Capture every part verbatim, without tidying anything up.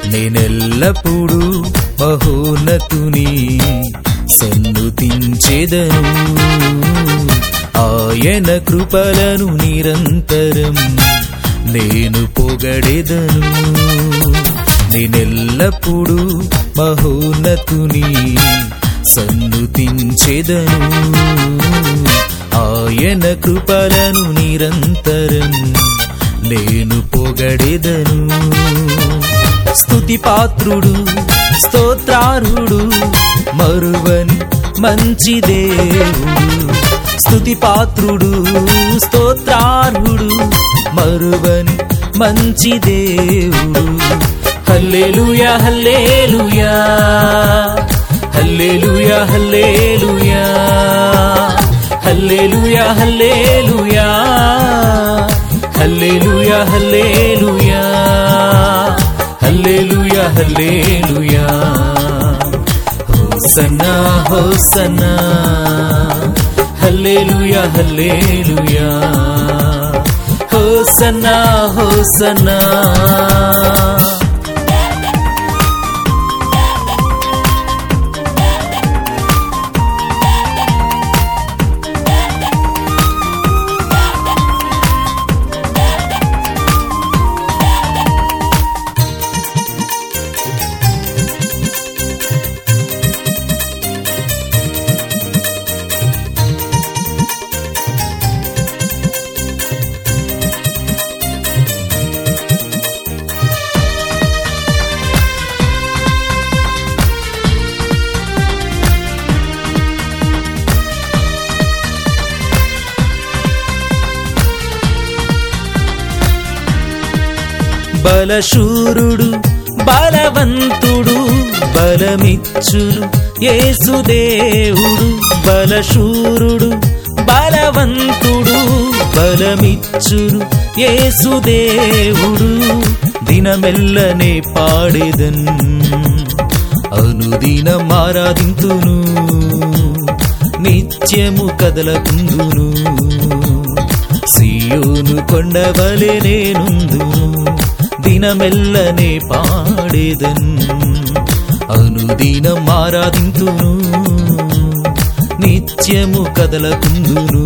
నేనెల్లప్పుడూ మహోన్నతుని సన్నుతించెదను. ఆయన కృపలను నిరంతరం నేను పొగడెదను. నేనెల్లప్పుడూ మహోన్నతుని సన్నుతించెదను. ఆయన కృపలను నిరంతరం నేను పొగడెదను. స్తుతి పాత్రుడు స్తోత్రార్హుడు మరువని మంచి దేవుడు. స్తుతి పాత్రుడు స్తోత్రార్హుడు మరువని మంచి దేవుడు. హల్లెలూయా హల్లెలూయా హల్లెలూయా హల్లెలూయా హల్లెలూయా హల్లెలూయా హల్లెలూయా హల్లెలూయా హల్లెలూయా హల్లెలూయా. హోసన్నా హోసన్నా హల్లెలూయా హల్లెలూయా హోసన్నా హోసన్నా. బలశూరుడు బలవంతుడు బలమిచ్చును యేసుదేవుడు. బలశూరుడు బలవంతుడు బలమిచ్చును యేసుదేవుడు. దినమెల్లనే పాడెదన్ అనుదినం ఆరాధింతును. నిత్యము కదలకుందును సియోను కొండవలె నేనుందును. దినమెల్లనే పాడేదన్ అనుదినం ఆరాధింతును. నిత్యము కదలకుందును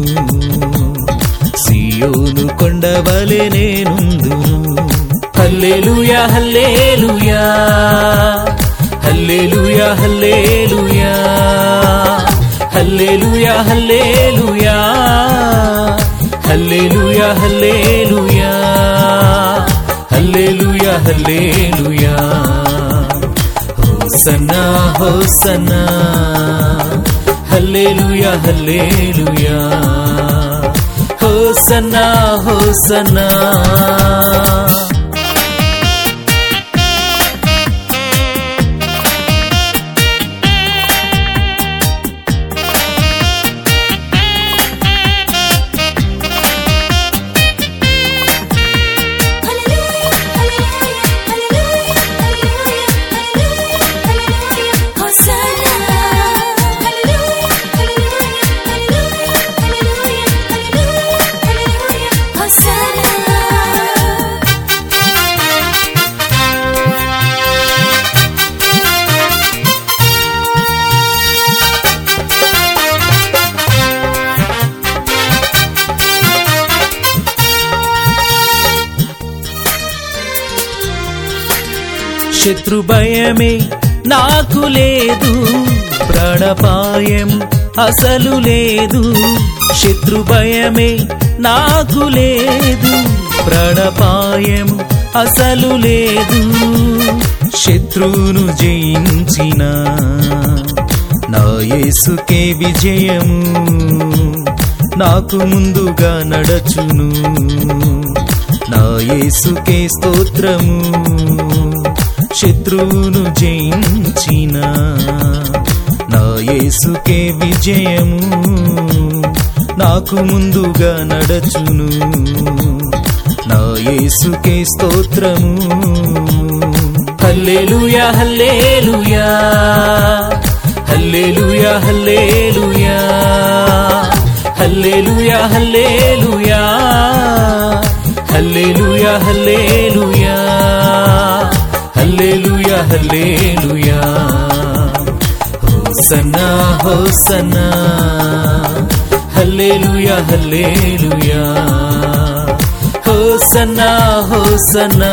సియోను కొండవలె నేనుందును. హల్లెలూయా హల్లెలూయా హల్లెలూయా హల్లెలూయా హల్లెలూయా హల్లెలూయా హల్లెలూయా హల్లెలూయా హల్లెలూయా హల్లెలూయా. హోసన్నా హోసన్నా హల్లెలూయా హల్లెలూయా హోసన్నా హోసన్నా. శత్రు భయమే నాకు లేదు, ప్రాణపాయం అసలు లేదు. శత్రు భయమే నాకు లేదు, ప్రాణపాయం అసలు లేదు. శత్రువును జయించిన నా యేసుకే విజయము, నాకు ముందుగా నడచును నా యేసుకే స్తోత్రము. శత్రువును జయించిన నా యేసుకే విజయము, నాకు ముందుగా నడచును నా యేసుకే స్తోత్రము. హల్లెలూయా హల్లెలూయా హల్లెలూయా హల్లెలూయా హల్లెలూయా హల్లెలూయా హల్లెలూయా హల్లెలూయా హల్లెలూయా హల్లెలూయా హోసన్నా హోసన్నా హల్లెలూయా హల్లెలూయా హోసన్నా హోసన్నా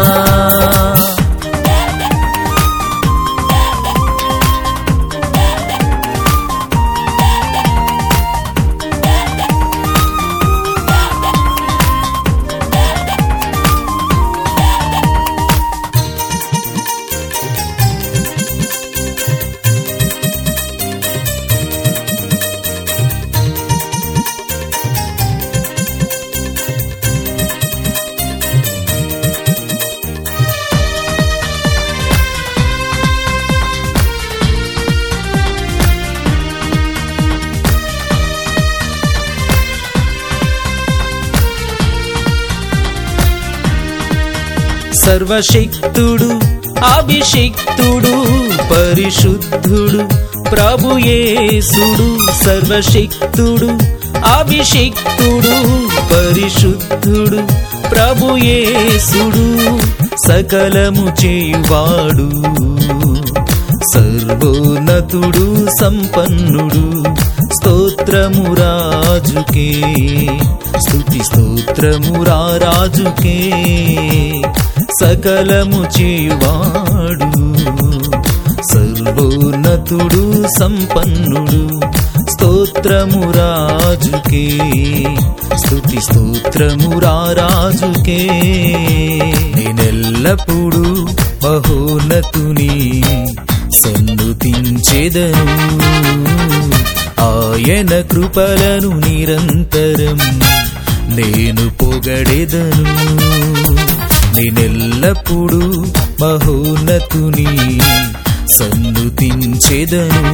సర్వశక్తుడు అభిషిక్తుడు పరిశుద్ధుడు ప్రభు యేసుడు సర్వశక్తుడు అభిషిక్తుడు పరిశుద్ధుడు ప్రభు యేసుడు సకలము చేయువాడు సర్వోన్నతుడు సంపన్నుడు స్తోత్రము రాజుకే స్తుతి స్తోత్రము రాజుకే సకలము చేయువాడు సర్వోన్నతుడు సంపన్నుడు స్తోత్రము రాజుకే స్తుతి స్తోత్రము రాజుకే నేనెల్లప్పుడూ మహోన్నతుని సన్నుతించెదను ఆయన కృపలను నిరంతరం నేను పొగడెదను నేనెల్లప్పుడూ మహోన్నతుని సన్నుతించెదను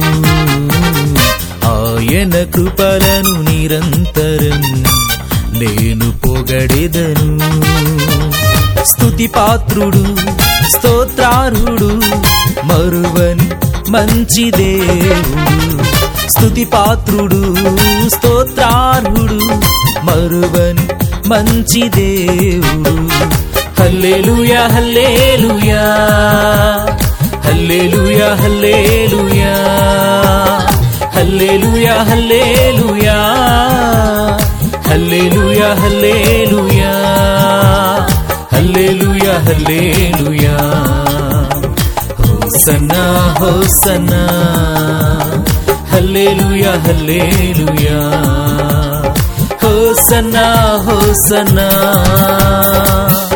ఆయన కృపలను నిరంతరం నేను పొగడెదను స్తుతి పాత్రుడు స్తోత్రార్హుడు మరువని మంచి దేవుడు స్తుతి పాత్రుడు స్తోత్రార్హుడు మరువని మంచి దేవుడు హల్లెలూయా హల్లెలూయా హల్లెలూయా హల్లెలూయా హల్లెలూయా హల్లెలూయా హల్లెలూయా హల్లెలూయా హల్లెలూయా హల్లెలూయా హోసన్నా హోసన్నా హల్లెలూయా హల్లెలూయా హోసన్నా హోసన్నా